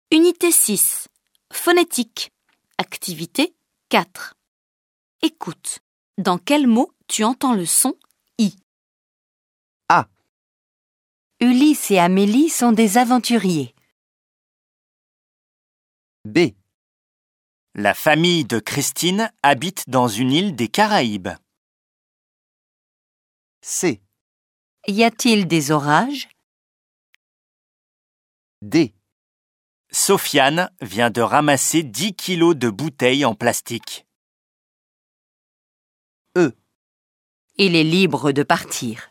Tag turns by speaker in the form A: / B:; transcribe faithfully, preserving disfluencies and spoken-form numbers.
A: Unité six. Phonétique. Activité quatre. Écoute. Dans quel mot tu entends le son I?
B: A.
C: Ulysse et Amélie sont des aventuriers.
B: B.
D: La famille de Christine habite dans une île des Caraïbes.
B: C.
C: Y a-t-il des orages?
B: D.
D: Sofiane vient de ramasser dix kilos de bouteilles en plastique.
B: E.
C: Il est libre de partir.